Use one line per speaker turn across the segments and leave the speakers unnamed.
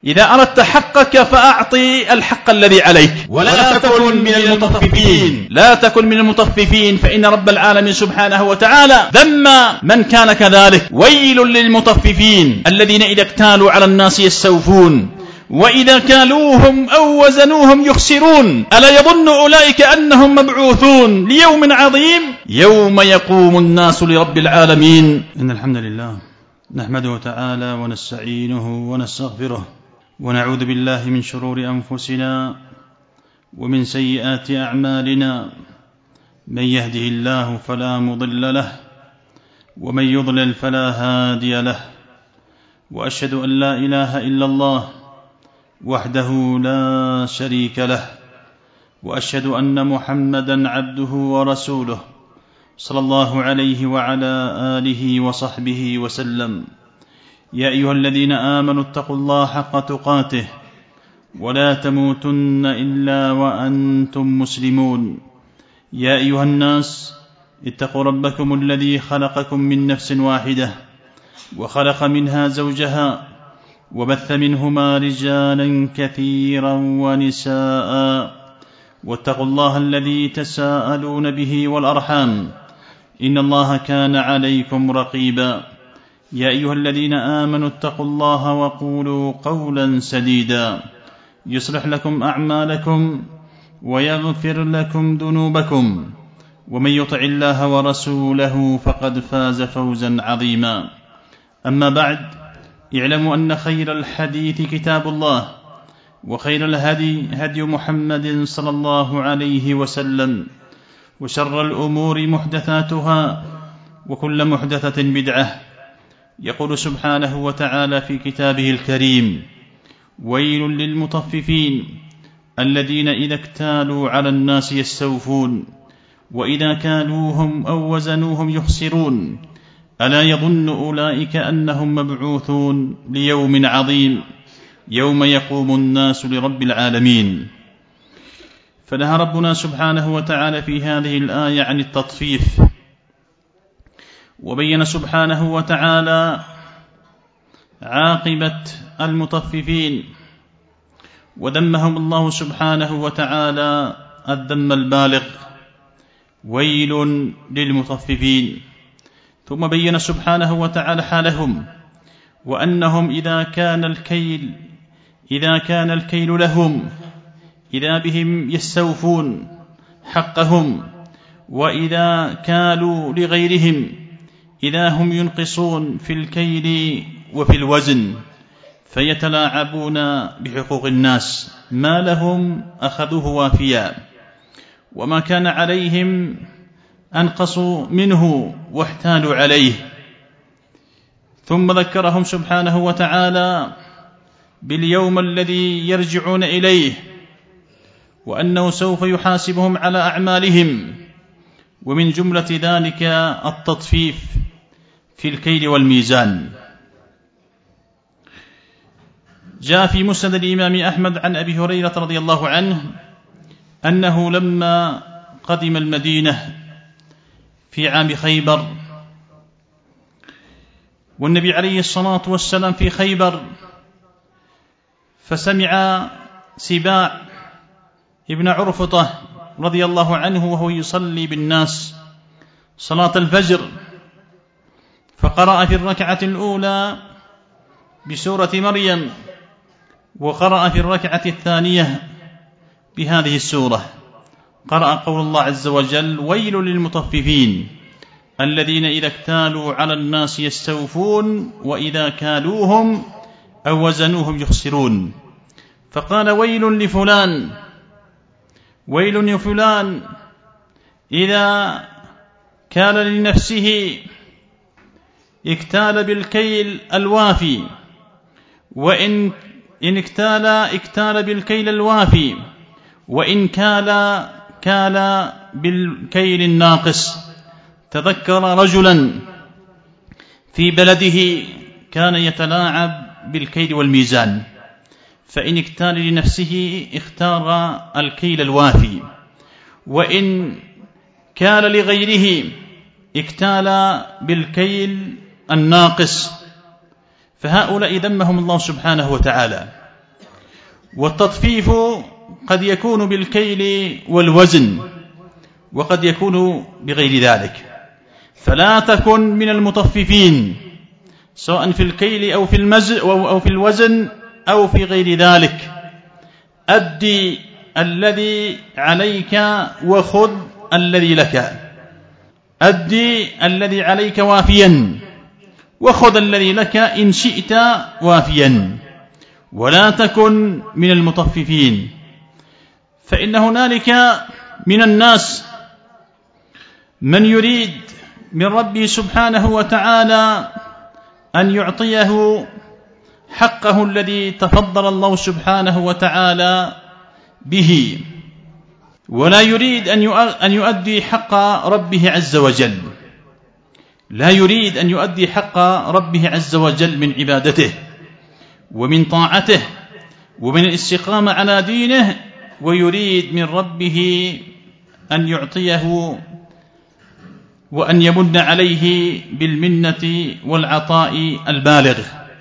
إذا أردت حقك فأعطي الحق الذي عليك، ولا تكن من المطففين. لا تكن من المطففين، فإن رب العالمين سبحانه وتعالى ذم من كان كذلك. ويل للمطففين الذين إذا اكتالوا على الناس يستوفون وإذا كالوهم أو وزنوهم يخسرون ألا يظن أولئك أنهم مبعوثون ليوم عظيم يوم يقوم الناس لرب العالمين. إن الحمد لله نحمده تعالى ونستعينه ونستغفره ونعوذ بالله من شرور أنفسنا ومن سيئات أعمالنا، من يهده الله فلا مضل له ومن يضلل فلا هادي له، وأشهد أن لا إله إلا الله وحده لا شريك له، وأشهد أن محمدا عبده ورسوله صلى الله عليه وعلى آله وصحبه وسلم. يا أيها الذين آمنوا اتقوا الله حق تقاته ولا تموتن إلا وأنتم مسلمون. يا أيها الناس اتقوا ربكم الذي خلقكم من نفس واحدة وخلق منها زوجها وبث منهما رجالا كثيرا ونساء، واتقوا الله الذي تساءلون به والأرحام إن الله كان عليكم رقيبا. يا أيها الذين آمنوا اتقوا الله وقولوا قولا سديدا يصلح لكم أعمالكم ويغفر لكم ذنوبكم، ومن يطع الله ورسوله فقد فاز فوزا عظيما. أما بعد، اعلموا أن خير الحديث كتاب الله، وخير الهدي هدي محمد صلى الله عليه وسلم، وشر الأمور محدثاتها وكل محدثة بدعة. يقول سبحانه وتعالى في كتابه الكريم: ويل للمطففين الذين إذا اكتالوا على الناس يستوفون وإذا كالوهم أو وزنوهم يخسرون ألا يظن أولئك أنهم مبعوثون ليوم عظيم يوم يقوم الناس لرب العالمين. فنهى ربنا سبحانه وتعالى في هذه الآية عن التطفيف، وبين سبحانه وتعالى عاقبة المطففين، وذمهم الله سبحانه وتعالى الذم البالغ: ويل للمطففين. ثم بين سبحانه وتعالى حالهم، وأنهم إذا كان الكيل لهم إذا بهم يستوفون حقهم، وإذا كالوا لغيرهم إذا هم ينقصون في الكيل وفي الوزن، فيتلاعبون بحقوق الناس، ما لهم أخذوه وافيا، وما كان عليهم أنقصوا منه واحتالوا عليه. ثم ذكرهم سبحانه وتعالى باليوم الذي يرجعون إليه، وأنه سوف يحاسبهم على أعمالهم، ومن جملة ذلك التطفيف في الكيل والميزان. جاء في مسند الإمام أحمد عن أبي هريرة رضي الله عنه أنه لما قدم المدينة في عام خيبر، والنبي عليه الصلاة والسلام في خيبر، فسمع سباع ابن عرفطة رضي الله عنه وهو يصلي بالناس صلاة الفجر، فقرأ في الركعة الأولى بسورة مريم، وقرأ في الركعة الثانية بهذه السورة. قرأ قول الله عز وجل: ويل للمطففين الذين إذا اكتالوا على الناس يستوفون وإذا كالوهم أو وزنوهم يخسرون. فقال: ويل لفلان، ويل لفلان إذا كال لنفسه اكتال بالكيل الوافي، وإن اكتال بالكيل الوافي، وإن كال بالكيل الناقص. تذكر رجلا في بلده كان يتلاعب بالكيل والميزان، فإن اكتال لنفسه اختار الكيل الوافي، وإن كال لغيره اكتال بالكيل الناقص. فهؤلاء ذمهم الله سبحانه وتعالى، والتطفيف قد يكون بالكيل والوزن وقد يكون بغير ذلك، فلا تكن من المطففين سواء في الكيل أو في الوزن أو في غير ذلك. أدي الذي عليك وخذ الذي لك، أدي الذي عليك وافيا وخذ الذي لك إن شئت وافيا، ولا تكن من المطففين. فإن هنالك من الناس من يريد من ربه سبحانه وتعالى أن يعطيه حقه الذي تفضل الله سبحانه وتعالى به، ولا يريد أن يؤدي حق ربه عز وجل، لا يريد أن يؤدي حق ربه عز وجل من عبادته ومن طاعته ومن الاستقامة على دينه، ويريد من ربه أن يعطيه وأن يمن عليه بالمنة والعطاء البالغ.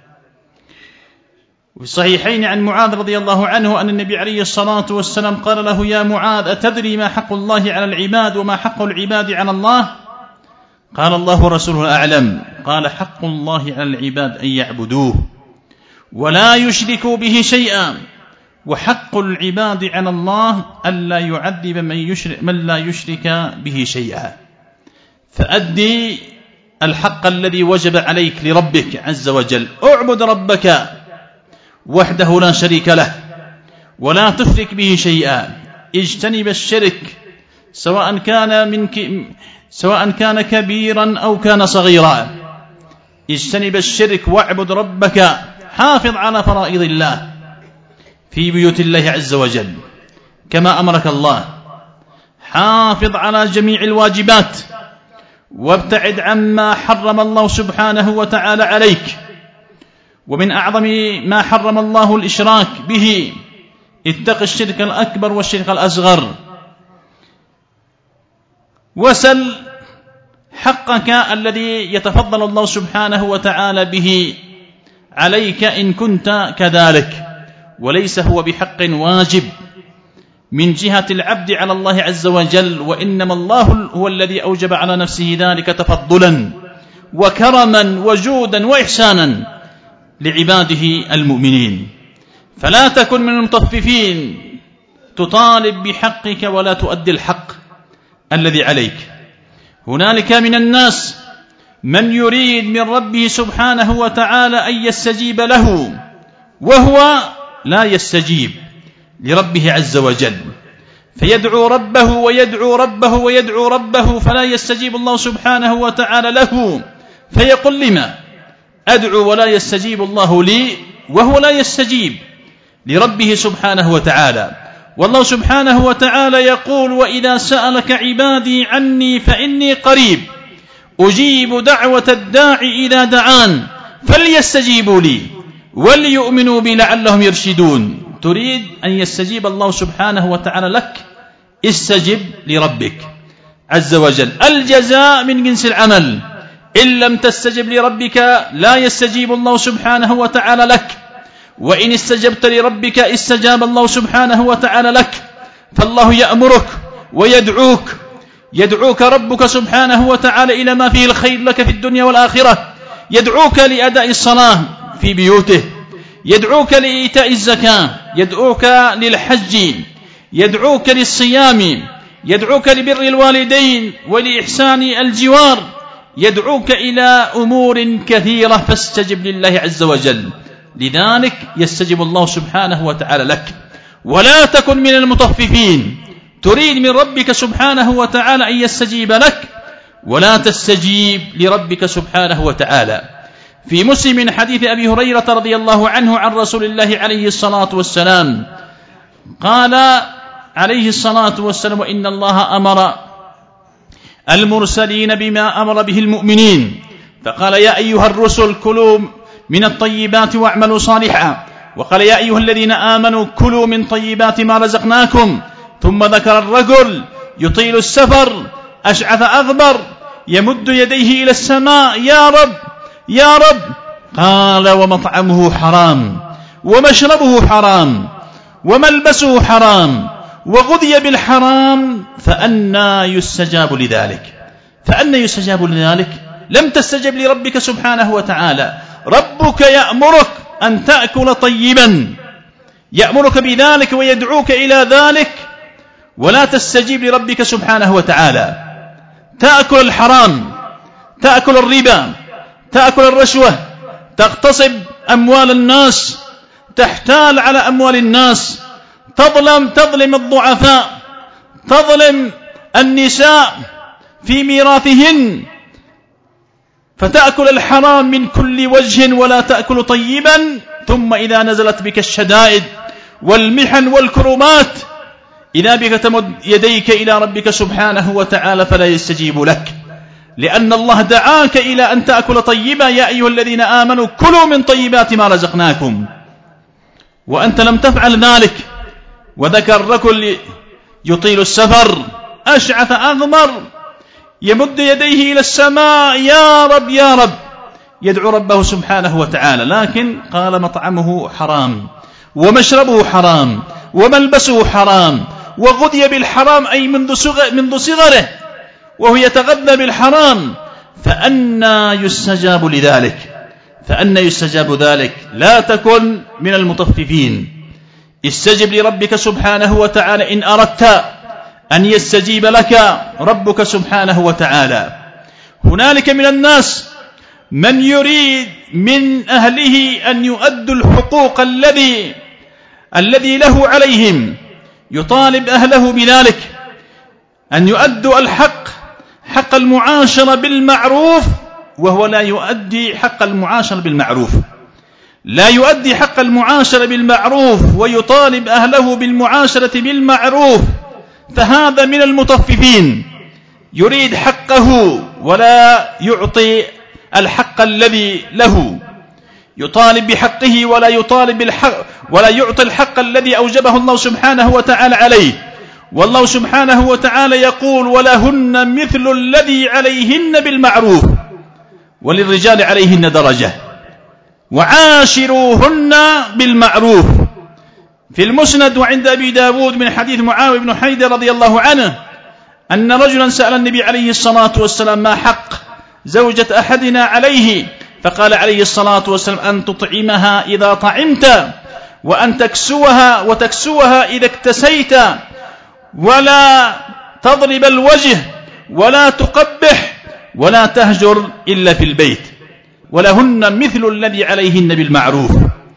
وفي الصحيحين عن معاذ رضي الله عنه أن النبي عليه الصلاة والسلام قال له: يا معاذ، أتدري ما حق الله على العباد وما حق العباد على الله؟ قال: الله ورسوله أعلم. قال: حق الله على العباد أن يعبدوه ولا يشركوا به شيئا، وحق العباد على الله ألا يعذب من لا يشرك به شيئا. فأدي الحق الذي وجب عليك لربك عز وجل، اعبد ربك وحده لا شريك له ولا تشرك به شيئا، اجتنب الشرك سواء كان كبيرا أو كان صغيرا، اجتنب الشرك واعبد ربك، حافظ على فرائض الله في بيوت الله عز وجل كما أمرك الله، حافظ على جميع الواجبات وابتعد عما حرم الله سبحانه وتعالى عليك. ومن أعظم ما حرم الله الإشراك به، اتق الشرك الأكبر والشرك الأصغر، وسل حقك الذي يتفضل الله سبحانه وتعالى به عليك إن كنت كذلك، وليس هو بحق واجب من جهة العبد على الله عز وجل، وإنما الله هو الذي أوجب على نفسه ذلك تفضلا وكرما وجودا وإحسانا لعباده المؤمنين. فلا تكن من المطففين تطالب بحقك ولا تؤدي الحق الذي عليك. هنالك من الناس من يريد من ربه سبحانه وتعالى أن يستجيب له وهو لا يستجيب لربه عز وجل، فيدعو ربه ويدعو ربه ويدعو ربه فلا يستجيب الله سبحانه وتعالى له، فيقول: لما أدعو ولا يستجيب الله لي؟ وهو لا يستجيب لربه سبحانه وتعالى. والله سبحانه وتعالى يقول: وإذا سألك عبادي عني فإني قريب أجيب دعوة الداعي إذا دعان فليستجيبوا لي وليؤمنوا بي لعلهم يرشدون. تريد أن يستجيب الله سبحانه وتعالى لك، استجب لربك عز وجل، الجزاء من جنس العمل. إن لم تستجب لربك لا يستجيب الله سبحانه وتعالى لك، وإن استجبت لربك استجاب الله سبحانه وتعالى لك. فالله يأمرك ويدعوك، يدعوك ربك سبحانه وتعالى إلى ما فيه الخير لك في الدنيا والآخرة، يدعوك لأداء الصلاة في بيوته، يدعوك لإيتاء الزكاة، يدعوك للحج، يدعوك للصيام، يدعوك لبر الوالدين ولإحسان الجوار، يدعوك إلى أمور كثيرة، فاستجب لله عز وجل. لذلك يستجب الله سبحانه وتعالى لك. ولا تكن من المطففين تريد من ربك سبحانه وتعالى أن يستجيب لك ولا تستجيب لربك سبحانه وتعالى. في مسلم من حديث أبي هريرة رضي الله عنه عن رسول الله عليه الصلاة والسلام قال عليه الصلاة والسلام: وإن الله أمر المرسلين بما أمر به المؤمنين، فقال: يا أيها الرسل كلوا من الطيبات واعملوا صالحا، وقال: يا أيها الذين آمنوا كلوا من طيبات ما رزقناكم. ثم ذكر الرجل يطيل السفر أشعث أغبر يمد يديه إلى السماء: يا رب يا رب. قال: ومطعمه حرام ومشربه حرام وملبسه حرام وغذي بالحرام فأنى يستجاب لذلك؟ فأنى يستجاب لذلك؟ لم تستجب لربك سبحانه وتعالى. ربك يأمرك أن تأكل طيبا، يأمرك بذلك ويدعوك إلى ذلك، ولا تستجيب لربك سبحانه وتعالى. تأكل الحرام، تأكل الربا، تأكل الرشوة، تغتصب أموال الناس، تحتال على أموال الناس، تظلم الضعفاء، تظلم النساء في ميراثهن، فتأكل الحرام من كل وجه ولا تأكل طيبا. ثم إذا نزلت بك الشدائد والمحن والكربات إذا بك تمد يديك إلى ربك سبحانه وتعالى فلا يستجيب لك، لأن الله دعاك إلى أن تأكل طيبا: يا أيها الذين آمنوا كلوا من طيبات ما رزقناكم، وأنت لم تفعل ذلك. وذكر رجل يطيل السفر أشعث أغبر يمد يديه إلى السماء: يا رب يا رب، يدعو ربه سبحانه وتعالى، لكن قال مطعمه حرام ومشربه حرام وملبسه حرام وغذي بالحرام، أي منذ صغره وهو يتغذى بالحرام. فأنى يستجاب لذلك؟ فأنى يستجاب ذلك؟ لا تكن من المطففين. استجب لربك سبحانه وتعالى إن أردت أن يستجيب لك ربك سبحانه وتعالى. هنالك من الناس من يريد من أهله أن يؤدوا الحقوق الذي له عليهم، يطالب أهله بذلك، أن يؤدوا حق المعاشرة بالمعروف، وهو لا يؤدي حق المعاشرة بالمعروف، لا يؤدي حق المعاشرة بالمعروف ويطالب أهله بالمعاشرة بالمعروف، فهذا من المطففين. يريد حقه ولا يعطي الحق الذي له، يطالب بحقه ولا يعطي الحق الذي أوجبه الله سبحانه وتعالى عليه. والله سبحانه وتعالى يقول: ولهن مثل الذي عليهن بالمعروف وللرجال عليهن درجة وعاشروهن بالمعروف. في المسند وعند أبي داود من حديث معاوية بن حيدر رضي الله عنه أن رجلا سأل النبي عليه الصلاة والسلام: ما حق زوجة أحدنا عليه؟ فقال عليه الصلاة والسلام: أن تطعمها إذا طعمت، وأن تكسوها إذا اكتسيت، ولا تضرب الوجه، ولا تقبح، ولا تهجر إلا في البيت، ولهن مثل الذي عليهن بالمعروف.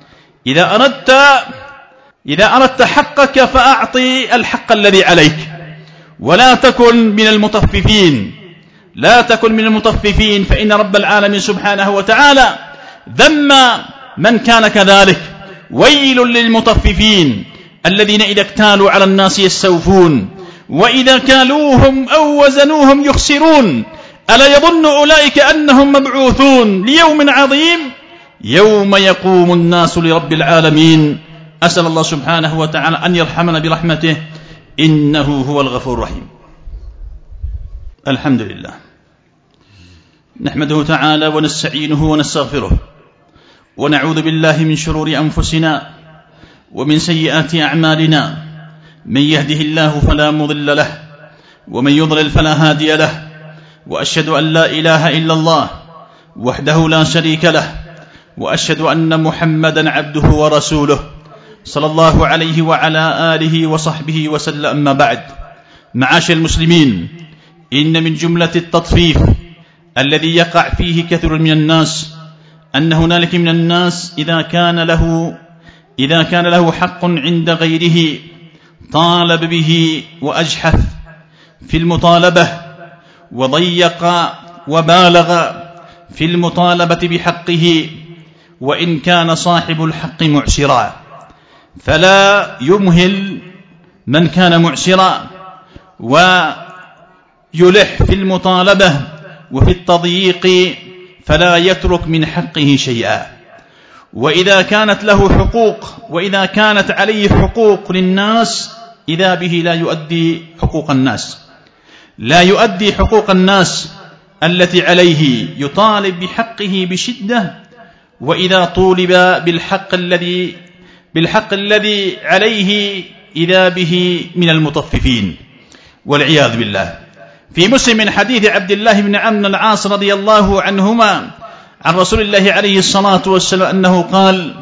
إذا أردت حقك فأعطي الحق الذي عليك، ولا تكن من المطففين. لا تكن من المطففين، فإن رب العالمين سبحانه وتعالى ذم من كان كذلك. ويل للمطففين الذين إذا اكتالوا على الناس يستوفون، وإذا كالوهم أو وزنوهم يخسرون، ألا يظن أولئك أنهم مبعوثون ليوم عظيم يوم يقوم الناس لرب العالمين. أسأل الله سبحانه وتعالى أن يرحمنا برحمته، إنه هو الغفور الرحيم. الحمد لله، نحمده تعالى ونستعينه ونستغفره، ونعوذ بالله من شرور أنفسنا ومن سيئات أعمالنا. من يهده الله فلا مضل له، ومن يضلل فلا هادي له، وأشهد أن لا إله إلا الله وحده لا شريك له، وأشهد أن محمدا عبده ورسوله صلى الله عليه وعلى آله وصحبه وسلم. أما بعد، معاشر المسلمين، إن من جملة التطفيف الذي يقع فيه كثير من الناس أن هنالك من الناس إذا كان له حق عند غيره طالب به وأجحف في المطالبة، وضيق وبالغ في المطالبة بحقه، وإن كان صاحب الحق معسرا، فلا يمهل من كان معسرا ويلح في المطالبة وفي التضييق، فلا يترك من حقه شيئا. وإذا كانت له حقوق وإذا كانت عليه حقوق للناس، إذا به لا يؤدي حقوق الناس التي عليه، يطالب بحقه بشدة. وإذا طولب بالحق الذي بالحق الذي عليه إذا به من المطففين والعياذ بالله. في مسلم من حديث عبد الله بن عمرو بن العاص رضي الله عنهما عن رسول الله عليه الصلاة والسلام أنه قال: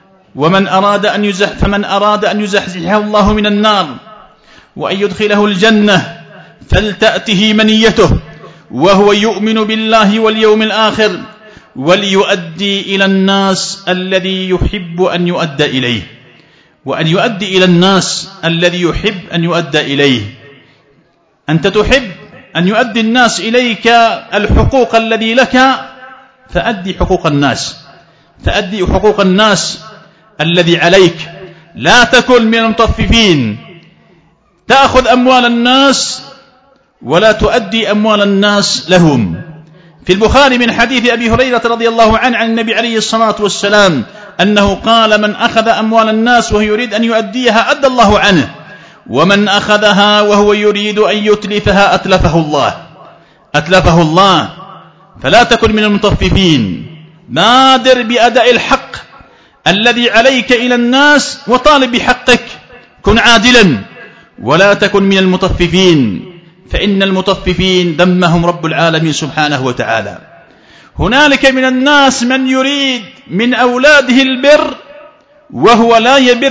فمن أراد أن يزحزحه الله من النار وأن يدخله الجنة فلتأته منيته وهو يؤمن بالله واليوم الآخر وليؤدي إلى الناس الذي يحب أن يؤدى إليه، وأن يؤدي إلى الناس الذي يحب أن يؤدى إليه. أنت تحب أن يؤدي الناس إليك الحقوق الذي لك، فأدي حقوق الناس، فأدي حقوق الناس الذي عليك. لا تكن من المطففين تأخذ أموال الناس ولا تؤدي أموال الناس لهم. في البخاري من حديث أبي هريرة رضي الله عنه عن النبي عليه الصلاة والسلام أنه قال: من أخذ أموال الناس وهو يريد أن يؤديها أدى الله عنه، ومن أخذها وهو يريد أن يتلفها أتلفه الله. فلا تكن من المطففين، بادر بأداء الحق الذي عليك إلى الناس وطالب بحقك، كن عادلا ولا تكن من المطففين، فإن المطففين ذمهم رب العالمين سبحانه وتعالى. هنالك من الناس من يريد من أولاده البر وهو لا يبر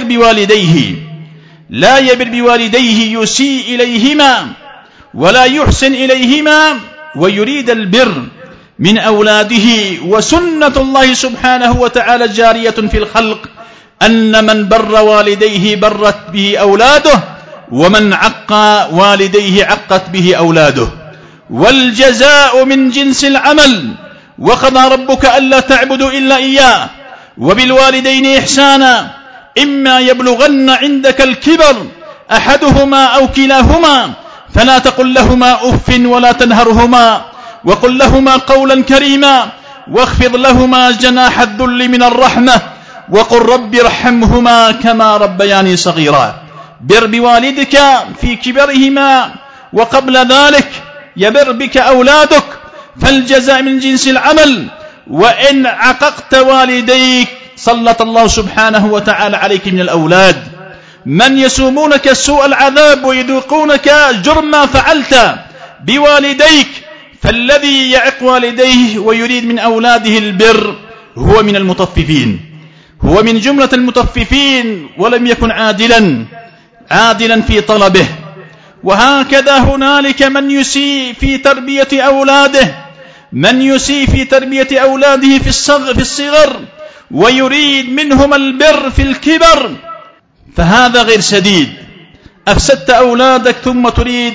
بوالديه، يسيء إليهما ولا يحسن إليهما، ويريد البر من أولاده. وسنة الله سبحانه وتعالى جارية في الخلق أن من بر والديه برت به أولاده، ومن عق والديه عقت به أولاده. والجزاء من جنس العمل. وقضى ربك ألا تعبدوا إلا إياه وبالوالدين إحسانا إما يبلغن عندك الكبر أحدهما أو كلاهما فلا تقل لهما أف ولا تنهرهما وقل لهما قولا كريما واخفض لهما جناح الذل من الرحمة وقل رب ارحمهما كما ربياني صغيرا. بر بوالدك في كبرهما وقبل ذلك يبر بك أولادك، فالجزاء من جنس العمل. وإن عققت والديك سلط الله سبحانه وتعالى عليك من الأولاد من يسومونك سوء العذاب ويذوقونك جرم ما فعلت بوالديك. فالذي يعق والديه ويريد من أولاده البر هو من المطففين، هو من جملة المطففين، ولم يكن عادلا في طلبه. وهكذا هنالك من يسيء في تربية أولاده، من يسيء في تربية أولاده في الصغر ويريد منهم البر في الكبر، فهذا غير سديد. أفسدت أولادك ثم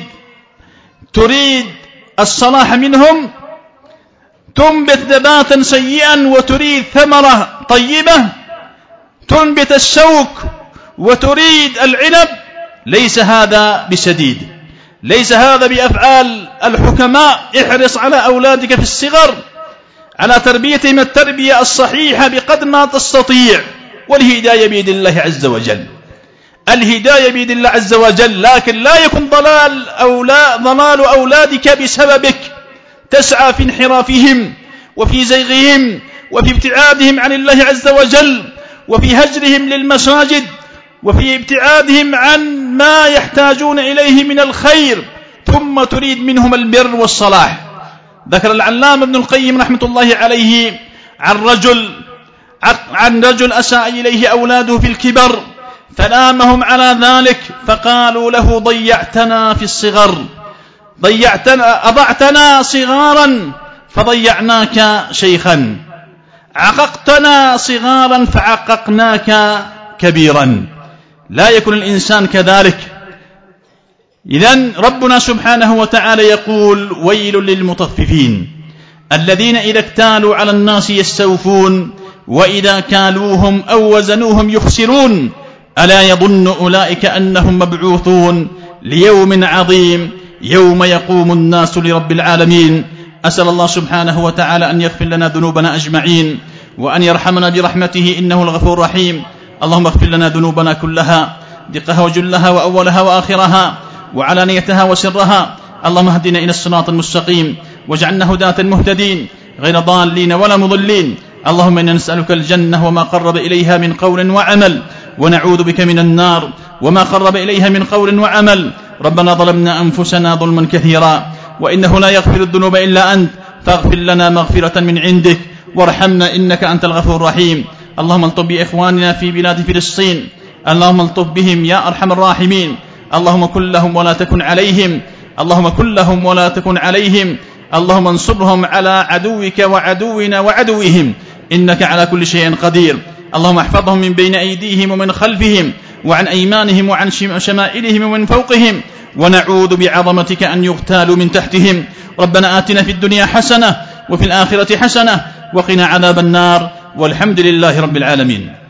تريد الصلاح منهم، تنبت نباتا سيئا وتريد ثمرة طيبة، تنبت الشوك وتريد العنب. ليس هذا بسديد، ليس هذا بأفعال الحكماء. احرص على أولادك في الصغر على تربيتهم التربية الصحيحة بقدر ما تستطيع، والهداية بيد الله عز وجل، الهداية بيد الله عز وجل. لكن لا يكون ضلال أولادك بسببك، تسعى في انحرافهم وفي زيغهم وفي ابتعادهم عن الله عز وجل وفي هجرهم للمساجد وفي ابتعادهم عن ما يحتاجون إليه من الخير، ثم تريد منهم البر والصلاح. ذكر العلامة ابن القيم رحمة الله عليه عن رجل أساء إليه أولاده في الكبر فلامهم على ذلك، فقالوا له: ضيعتنا في الصغر، أضعتنا صغارا فضيعناك شيخا، عققتنا صغارا فعققناك كبيرا. لا يكون الإنسان كذلك. إذن ربنا سبحانه وتعالى يقول: ويل للمطففين الذين إذا اكتالوا على الناس يستوفون وإذا كالوهم أو وزنوهم يخسرون ألا يظن أولئك أنهم مبعوثون ليوم عظيم يوم يقوم الناس لرب العالمين. أسأل الله سبحانه وتعالى أن يغفر لنا ذنوبنا أجمعين وأن يرحمنا برحمته إنه الغفور الرحيم. اللهم اغفر لنا ذنوبنا كلها، دقها وجلها وأولها وآخرها وعلانيتها وسرها. اللهم اهدنا إلى الصراط المستقيم واجعلنا هداة مهتدين غير ضالين ولا مضلين. اللهم إنا نسألك الجنة وما قرب إليها من قول وعمل، ونعوذ بك من النار وما قرب إليها من قول وعمل. ربنا ظلمنا أنفسنا ظلما كثيرا وإنه لا يغفر الذنوب إلا أنت، فاغفر لنا مغفرة من عندك وارحمنا إنك أنت الغفور الرحيم. اللهم الطف بإخواننا في بلاد فلسطين، اللهم الطف بهم يا أرحم الراحمين. اللهم كن لهم ولا تكن عليهم، اللهم كن لهم ولا تكن عليهم. اللهم انصرهم على عدوك وعدونا وعدوهم، إنك على كل شيء قدير. اللهم احفظهم من بين أيديهم ومن خلفهم وعن أيمانهم وعن شمائلهم ومن فوقهم، ونعوذ بعظمتك أن يغتالوا من تحتهم. ربنا آتنا في الدنيا حسنة وفي الآخرة حسنة وقنا عذاب النار، والحمد لله رب العالمين.